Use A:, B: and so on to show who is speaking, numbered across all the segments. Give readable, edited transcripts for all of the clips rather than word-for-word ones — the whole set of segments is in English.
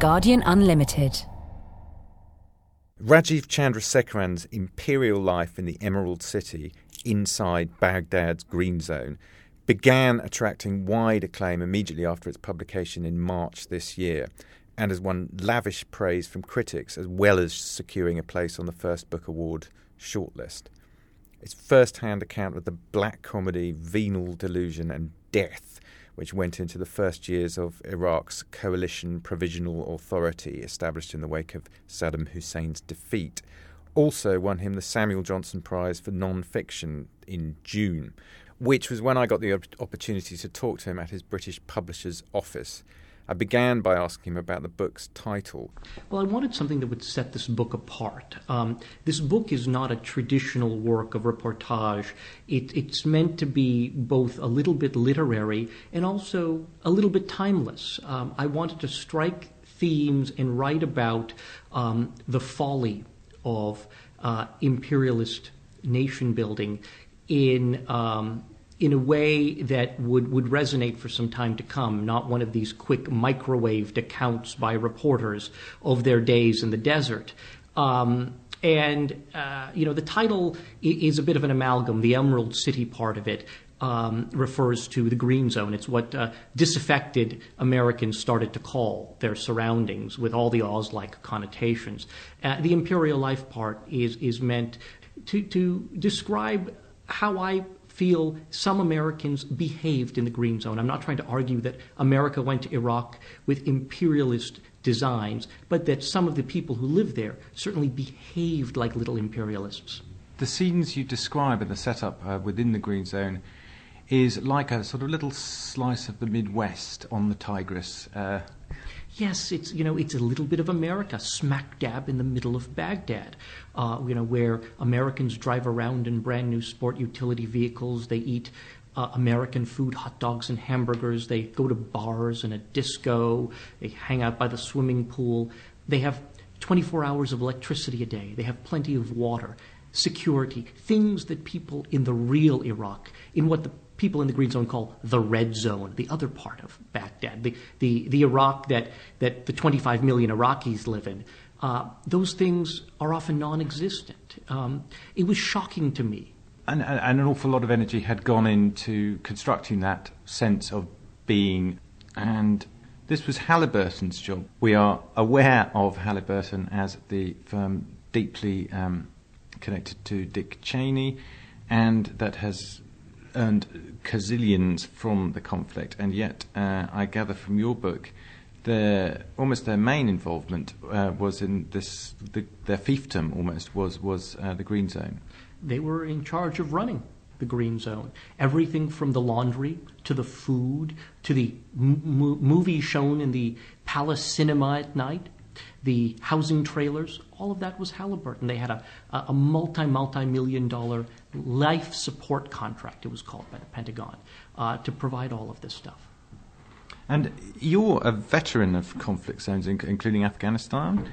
A: Guardian Unlimited.
B: Rajiv Chandrasekaran's imperial life in the Emerald City inside Baghdad's Green Zone began attracting wide acclaim immediately after its publication in March this year, and has won lavish praise from critics, as well as securing a place on the First Book Award shortlist. Its first-hand account of the black comedy Venal Delusion and Death, which went into the first years of Iraq's coalition provisional authority established in the wake of Saddam Hussein's defeat, also won him the Samuel Johnson Prize for Non-Fiction in June, which was when I got the opportunity to talk to him at his British publisher's office. I began by asking him about the book's title.
C: Well, I wanted something that would set this book apart. This book is not a traditional work of reportage. It's meant to be both a little bit literary and also a little bit timeless. I wanted to strike themes and write about the folly of imperialist nation building in a way that would resonate for some time to come, not one of these quick microwaved accounts by reporters of their days in the desert. The title is a bit of an amalgam. The Emerald City part of it refers to the Green Zone. It's what disaffected Americans started to call their surroundings, with all the Oz-like connotations. The Imperial Life part is meant to describe how I feel some Americans behaved in the Green Zone. I'm not trying to argue that America went to Iraq with imperialist designs, but that some of the people who lived there certainly behaved like little imperialists.
D: The scenes you describe in the setup within the Green Zone is like a sort of little slice of the Midwest on the Tigris.
C: Yes, it's a little bit of America, smack dab in the middle of Baghdad, where Americans drive around in brand new sport utility vehicles. They eat American food, hot dogs and hamburgers. They go to bars and a disco. They hang out by the swimming pool. They have 24 hours of electricity a day. They have plenty of water, security, things that people in the real Iraq, in what the people in the Green Zone call the Red Zone, the other part of Baghdad, the Iraq that the 25 million Iraqis live in. Those things are often non-existent. It was shocking to me.
D: And an awful lot of energy had gone into constructing that sense of being, and this was Halliburton's job. We are aware of Halliburton as the firm deeply connected to Dick Cheney, and that has earned gazillions from the conflict, and yet I gather from your book their main involvement was in this, their fiefdom almost was the Green Zone.
C: They were in charge of running the Green Zone. Everything from the laundry to the food to the movies shown in the Palace Cinema at night, the housing trailers, all of that was Halliburton. They had a multi-million-dollar life support contract, it was called by the Pentagon, to provide all of this stuff.
D: And you're a veteran of conflict zones, including Afghanistan,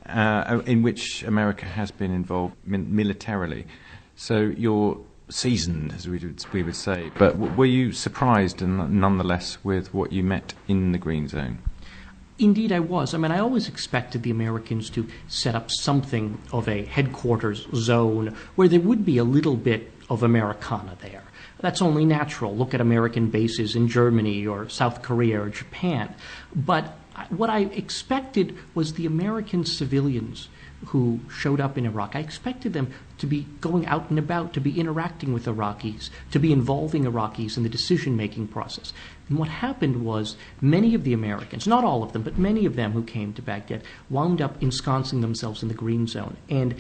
D: in which America has been involved militarily. So you're seasoned, as we would say. But were you surprised, nonetheless, with what you met in the Green Zone?
C: Indeed, I was. I always expected the Americans to set up something of a headquarters zone where there would be a little bit of Americana there. That's only natural. Look at American bases in Germany or South Korea or Japan. But what I expected was the American civilians who showed up in Iraq. I expected them to be going out and about, to be interacting with Iraqis, to be involving Iraqis in the decision-making process. And what happened was many of the Americans, not all of them, but many of them who came to Baghdad, wound up ensconcing themselves in the Green Zone and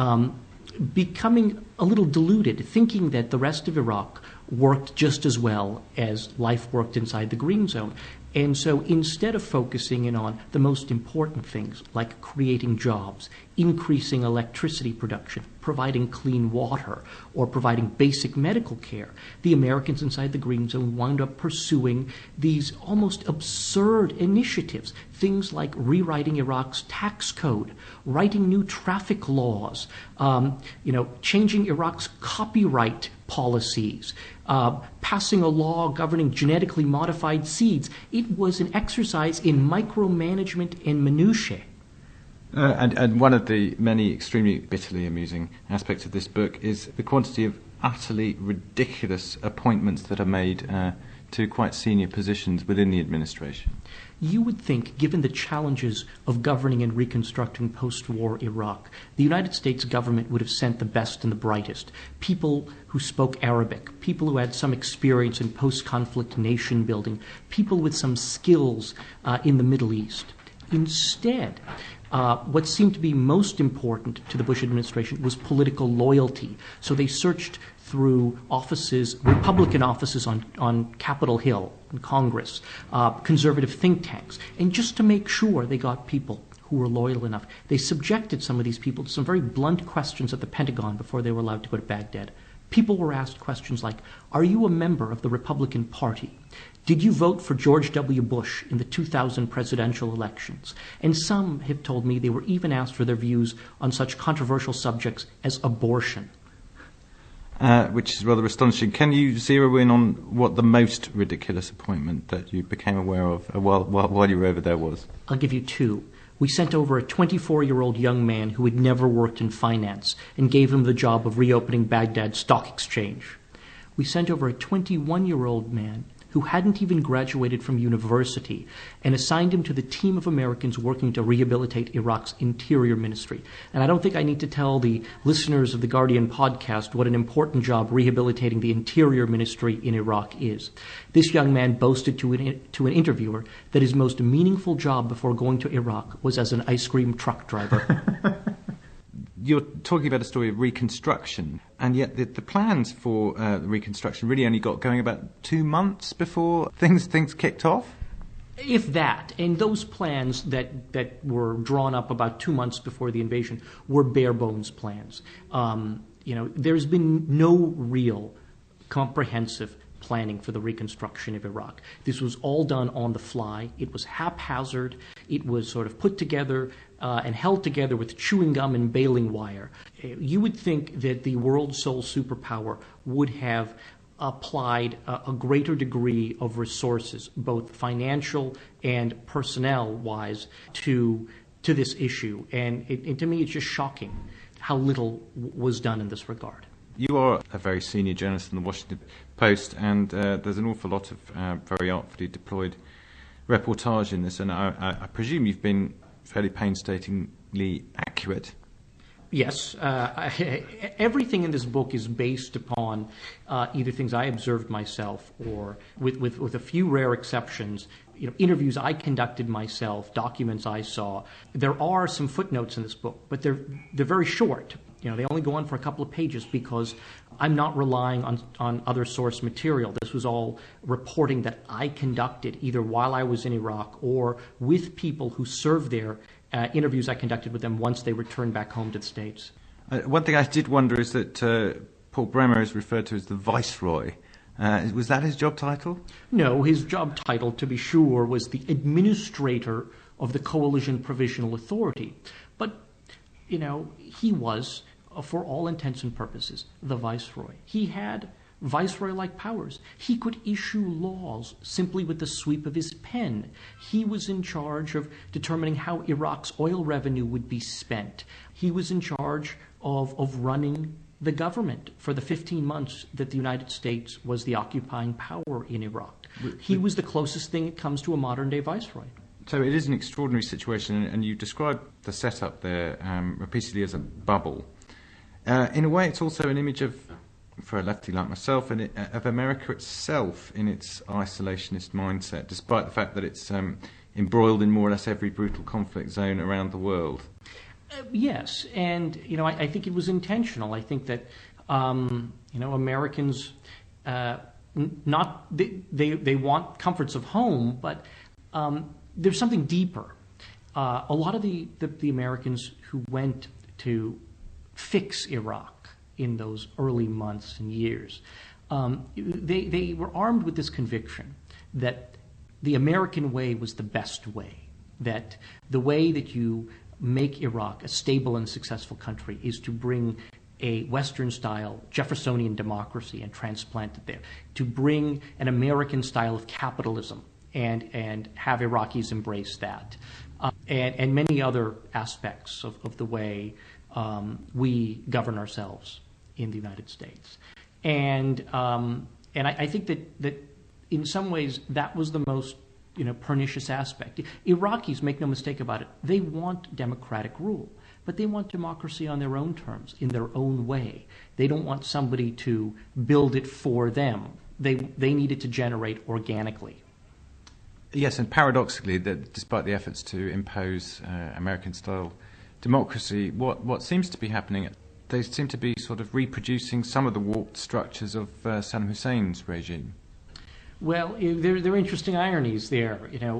C: becoming a little deluded, thinking that the rest of Iraq worked just as well as life worked inside the Green Zone. And so instead of focusing in on the most important things, like creating jobs, increasing electricity production, providing clean water, or providing basic medical care, the Americans inside the Green Zone wound up pursuing these almost absurd initiatives, things like rewriting Iraq's tax code, writing new traffic laws, changing Iraq's copyright policies, passing a law governing genetically modified seeds. It was an exercise in micromanagement and minutiae.
D: And one of the many extremely bitterly amusing aspects of this book is the quantity of utterly ridiculous appointments that are made to quite senior positions within the administration.
C: You would think, given the challenges of governing and reconstructing post-war Iraq, the United States government would have sent the best and the brightest, people who spoke Arabic, people who had some experience in post-conflict nation building, people with some skills in the Middle East. Instead, what seemed to be most important to the Bush administration was political loyalty. So they searched through offices, Republican offices on Capitol Hill, in Congress, conservative think tanks, and just to make sure they got people who were loyal enough, they subjected some of these people to some very blunt questions at the Pentagon before they were allowed to go to Baghdad. People were asked questions like, are you a member of the Republican Party? Did you vote for George W. Bush in the 2000 presidential elections? And some have told me they were even asked for their views on such controversial subjects as abortion.
D: Which is rather astonishing. Can you zero in on what the most ridiculous appointment that you became aware of while you were over there was?
C: I'll give you two. We sent over a 24-year-old young man who had never worked in finance and gave him the job of reopening Baghdad Stock Exchange. We sent over a 21-year-old man who hadn't even graduated from university and assigned him to the team of Americans working to rehabilitate Iraq's interior ministry. And I don't think I need to tell the listeners of the Guardian podcast what an important job rehabilitating the interior ministry in Iraq is. This young man boasted to an interviewer that his most meaningful job before going to Iraq was as an ice cream truck driver.
D: You're talking about a story of reconstruction, and yet the plans for the reconstruction really only got going about 2 months before things kicked off?
C: If that. And those plans that were drawn up about 2 months before the invasion were bare-bones plans. There's been no real comprehensive planning for the reconstruction of Iraq. This was all done on the fly. It was haphazard. It was sort of put together and held together with chewing gum and baling wire. You would think that the world's sole superpower would have applied a greater degree of resources, both financial and personnel-wise, to this issue. And to me, it's just shocking how little was done in this regard.
D: You are a very senior journalist in the Washington Post, and there's an awful lot of very artfully deployed reportage in this, and I presume you've been fairly painstakingly accurate.
C: Yes. Everything in this book is based upon either things I observed myself or, with a few rare exceptions, interviews I conducted myself, documents I saw. There are some footnotes in this book, but they're very short. They only go on for a couple of pages because I'm not relying on other source material. This was all reporting that I conducted either while I was in Iraq or with people who served there, interviews I conducted with them once they returned back home to the States.
D: One thing I did wonder is that Paul Bremer is referred to as the Viceroy. Was that his job title?
C: No, his job title, to be sure, was the Administrator of the Coalition Provisional Authority. But, he was, for all intents and purposes, the Viceroy. He had Viceroy-like powers. He could issue laws simply with the sweep of his pen. He was in charge of determining how Iraq's oil revenue would be spent. He was in charge of running the government for the 15 months that the United States was the occupying power in Iraq. He was the closest thing it comes to a modern-day Viceroy.
D: So it is an extraordinary situation, and you describe the setup there repeatedly as a bubble. In a way, it's also an image of, for a lefty like myself, of America itself in its isolationist mindset, despite the fact that it's embroiled in more or less every brutal conflict zone around the world.
C: Yes, and I think it was intentional. I think that Americans they want comforts of home, but there's something deeper. a lot of the Americans who went to fix Iraq in those early months and years, they were armed with this conviction that the American way was the best way, that the way that you make Iraq a stable and successful country is to bring a Western-style Jeffersonian democracy and transplant it there, to bring an American style of capitalism and have Iraqis embrace that, and many other aspects of the way we govern ourselves in the United States. And I think that in some ways that was the most pernicious aspect. Iraqis, make no mistake about it, they want democratic rule, but they want democracy on their own terms, in their own way. They don't want somebody to build it for them. They need it to generate organically.
D: Yes, and paradoxically, that despite the efforts to impose American-style democracy, what seems to be happening, they seem to be sort of reproducing some of the warped structures of Saddam Hussein's regime.
C: Well, there are interesting ironies there.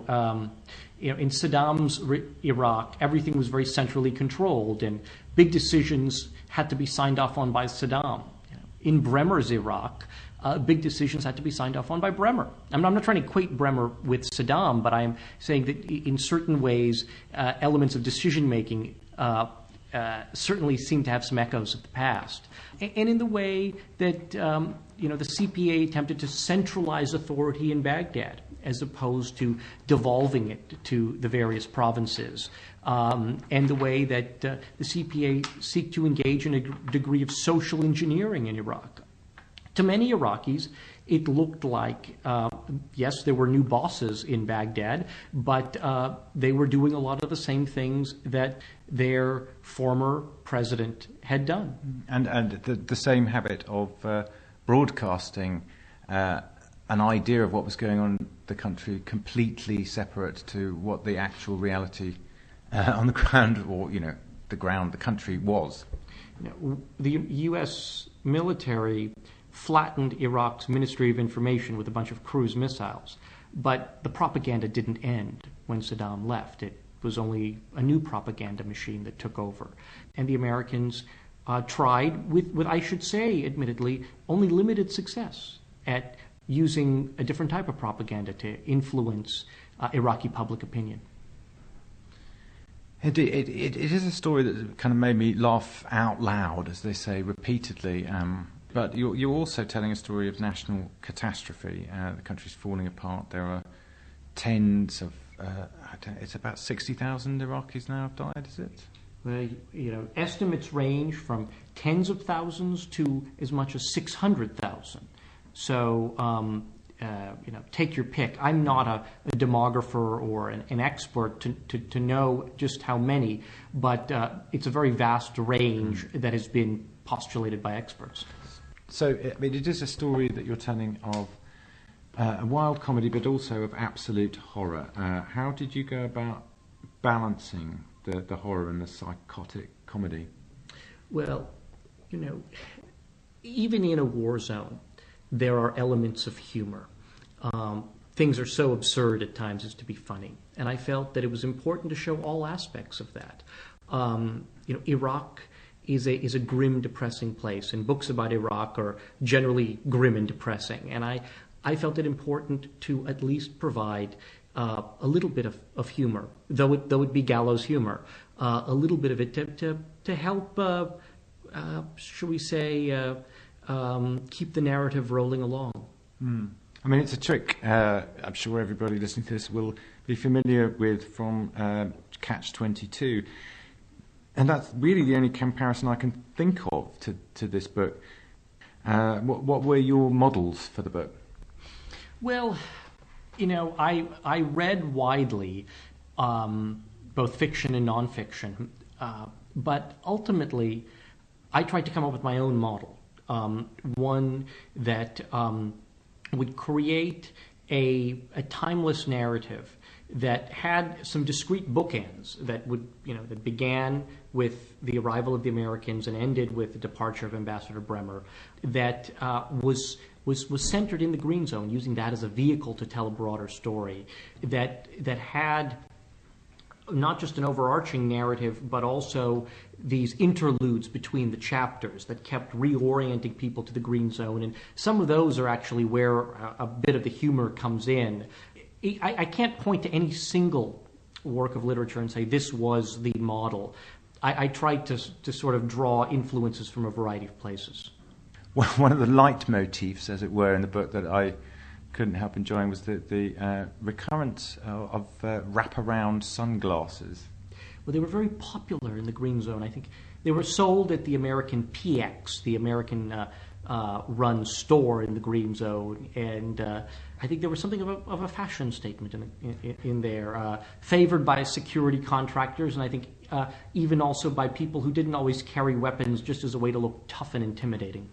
C: In Saddam's Iraq, everything was very centrally controlled, and big decisions had to be signed off on by Saddam. In Bremer's Iraq, big decisions had to be signed off on by Bremer. I'm not trying to equate Bremer with Saddam, but I'm saying that in certain ways, elements of decision-making certainly seem to have some echoes of the past. And in the way that the CPA attempted to centralize authority in Baghdad as opposed to devolving it to the various provinces, and the way that the CPA seek to engage in a degree of social engineering in Iraq. To many Iraqis, it looked like, yes, there were new bosses in Baghdad, but they were doing a lot of the same things that their former president had done.
D: And the same habit of broadcasting an idea of what was going on in the country completely separate to what the actual reality on the ground, or, the country was.
C: The U.S. military flattened Iraq's Ministry of Information with a bunch of cruise missiles. But the propaganda didn't end when Saddam left. It was only a new propaganda machine that took over. And the Americans tried, with, I should say, admittedly, only limited success at using a different type of propaganda to influence Iraqi public opinion.
D: It is a story that kind of made me laugh out loud, as they say, repeatedly. But you're also telling a story of national catastrophe. The country's falling apart. There are tens of, it's about 60,000 Iraqis now have died, is it?
C: Well, estimates range from tens of thousands to as much as 600,000. So, take your pick. I'm not a demographer or an expert to know just how many, but it's a very vast range that has been postulated by experts.
D: So, it is a story that you're telling of a wild comedy, but also of absolute horror. How did you go about balancing the horror and the psychotic comedy?
C: Well, even in a war zone, there are elements of humor. Things are so absurd at times as to be funny. And I felt that it was important to show all aspects of that. Iraq is a grim, depressing place, and books about Iraq are generally grim and depressing. And I felt it important to at least provide a little bit of humor, though it be gallows humor, a little bit of it to help, shall we say, keep the narrative rolling along.
D: It's a trick I'm sure everybody listening to this will be familiar with from Catch-22. And that's really the only comparison I can think of to this book. What were your models for the book?
C: Well, I read widely, both fiction and nonfiction, but ultimately I tried to come up with my own model, one that would create a timeless narrative that had some discrete bookends that would, that began with the arrival of the Americans and ended with the departure of Ambassador Bremer, that was centered in the Green Zone, using that as a vehicle to tell a broader story, that had not just an overarching narrative, but also these interludes between the chapters that kept reorienting people to the Green Zone. And some of those are actually where a bit of the humor comes in. I can't point to any single work of literature and say this was the model. I tried to sort of draw influences from a variety of places.
D: Well, one of the leitmotifs, as it were, in the book that I couldn't help enjoying was the recurrence of wraparound sunglasses.
C: Well, they were very popular in the Green Zone. I think they were sold at the American PX, the American run store in the Green Zone, and I think there was something of a fashion statement in there, favored by security contractors, and I think even also by people who didn't always carry weapons just as a way to look tough and intimidating.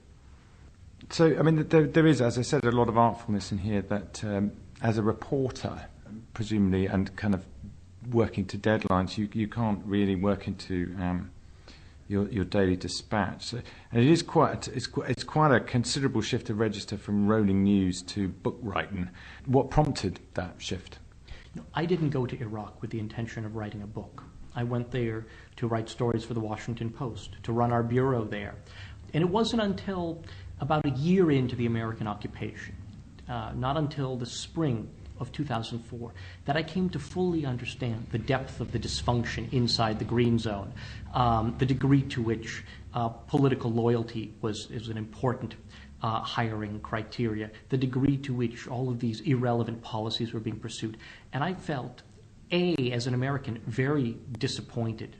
D: So, I mean, there is, as I said, a lot of artfulness in here that, as a reporter, presumably, and kind of working to deadlines, you can't really work into your daily dispatch. So, and it is it's quite a considerable shift to register from rolling news to book writing. What prompted that shift?
C: I didn't go to Iraq with the intention of writing a book. I went there to write stories for the Washington Post, to run our bureau there. And it wasn't until about a year into the American occupation, not until the spring of 2004, that I came to fully understand the depth of the dysfunction inside the Green Zone, the degree to which political loyalty is an important hiring criteria, the degree to which all of these irrelevant policies were being pursued. And I felt, as an American, very disappointed.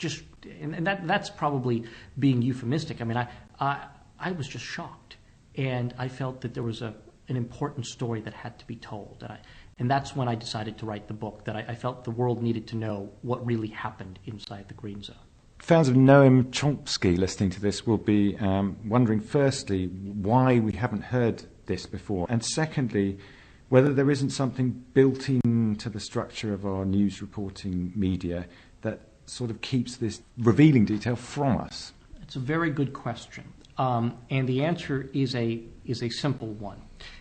C: And that's probably being euphemistic. I mean, I was just shocked, and I felt that there was an important story that had to be told, and that's when I decided to write the book, that I felt the world needed to know what really happened inside the Green Zone.
D: Fans of Noam Chomsky listening to this will be wondering, firstly, why we haven't heard this before, and secondly, whether there isn't something built into the structure of our news reporting media that sort of keeps this revealing detail from us.
C: It's a very good question. And the answer is a simple one.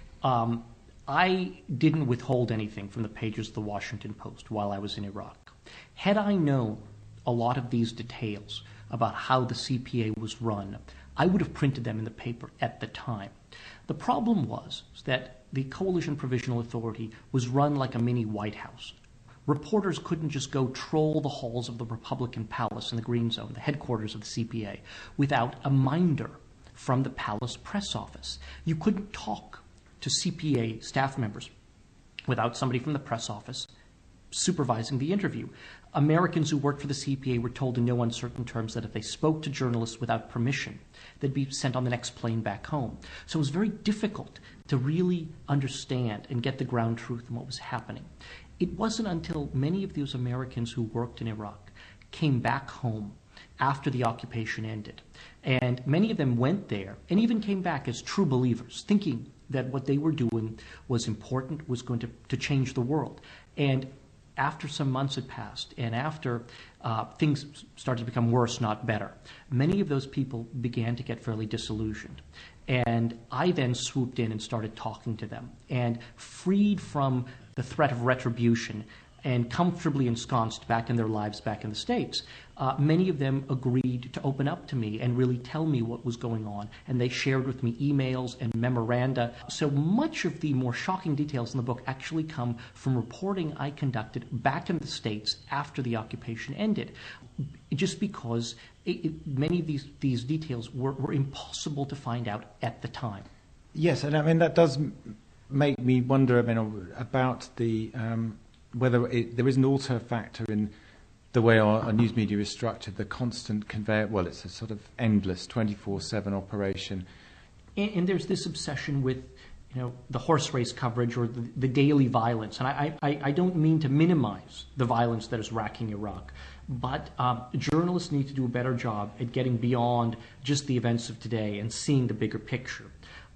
C: I didn't withhold anything from the pages of the Washington Post while I was in Iraq. Had I known a lot of these details about how the CPA was run, I would have printed them in the paper at the time. The problem was that the Coalition Provisional Authority was run like a mini White House. Reporters couldn't just go troll the halls of the Republican Palace in the Green Zone, the headquarters of the CPA, without a minder from the Palace press office. You couldn't talk to CPA staff members without somebody from the press office supervising the interview. Americans who worked for the CPA were told in no uncertain terms that if they spoke to journalists without permission, they'd be sent on the next plane back home. So it was very difficult to really understand and get the ground truth in what was happening. It wasn't until many of those Americans who worked in Iraq came back home after the occupation ended. And many of them went there and even came back as true believers, thinking that what they were doing was important, was going to change the world. And after some months had passed and after things started to become worse, not better, many of those people began to get fairly disillusioned. And I then swooped in and started talking to them. And freed from the threat of retribution and comfortably ensconced back in their lives back in the States, many of them agreed to open up to me and really tell me what was going on. And they shared with me emails and memoranda. So much of the more shocking details in the book actually come from reporting I conducted back in the States after the occupation ended, just because many of these details were impossible to find out at the time.
D: Yes, and I mean, that does make me wonder about the whether there isn't also a factor in the way our news media is structured, the constant conveyor. Well, it's a sort of endless 24/7 operation.
C: And there's this obsession with, the horse race coverage or the daily violence. And I don't mean to minimize the violence that is racking Iraq, but journalists need to do a better job at getting beyond just the events of today and seeing the bigger picture.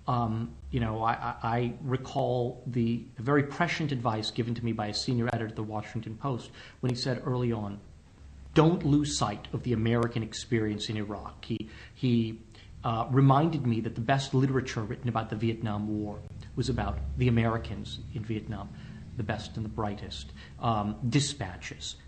C: I recall the very prescient advice given to me by a senior editor at the Washington Post when he said early on, don't lose sight of the American experience in Iraq. He reminded me that the best literature written about the Vietnam War was about the Americans in Vietnam, the best and the brightest. Dispatches,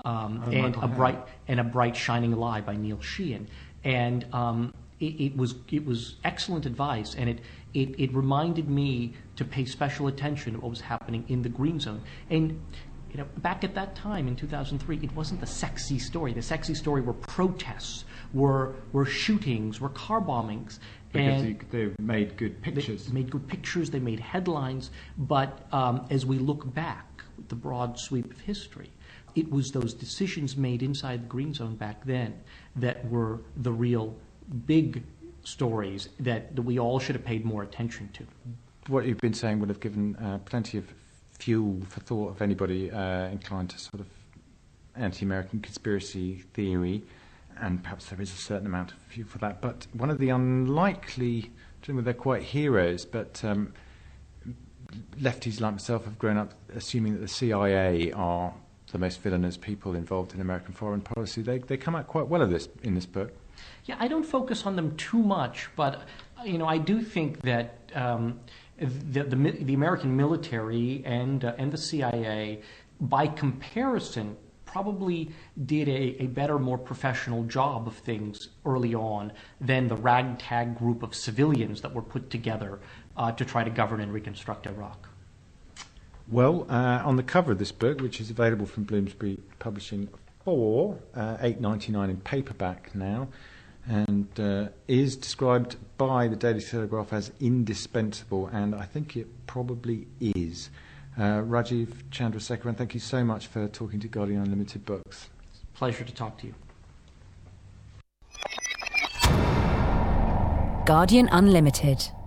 C: and a bright shining lie by Neil Sheehan, and it was excellent advice, and it reminded me to pay special attention to what was happening in the green zone. And back at that time in 2003, it wasn't the sexy story. The sexy story were protests, were shootings, were car bombings.
D: Because they made good pictures.
C: They made good pictures, they made headlines. But as we look back with the broad sweep of history, it was those decisions made inside the green zone back then that were the real big stories that we all should have paid more attention to.
D: What you've been saying would have given plenty of fuel for thought of anybody inclined to sort of anti-American conspiracy theory, and perhaps there is a certain amount of fuel for that. But one of the unlikely, they're quite heroes, but lefties like myself have grown up assuming that the CIA are the most villainous people involved in American foreign policy. They come out quite well of this in this book.
C: Yeah, I don't focus on them too much, but I do think that the American military and the CIA, by comparison, probably did a better, more professional job of things early on than the ragtag group of civilians that were put together to try to govern and reconstruct Iraq.
D: Well, on the cover of this book, which is available from Bloomsbury Publishing for $8.99 in paperback now, and is described by the Daily Telegraph as indispensable, and I think it probably is. Rajiv Chandrasekaran, thank you so much for talking to Guardian Unlimited Books.
C: It's a pleasure to talk to you.
A: Guardian Unlimited.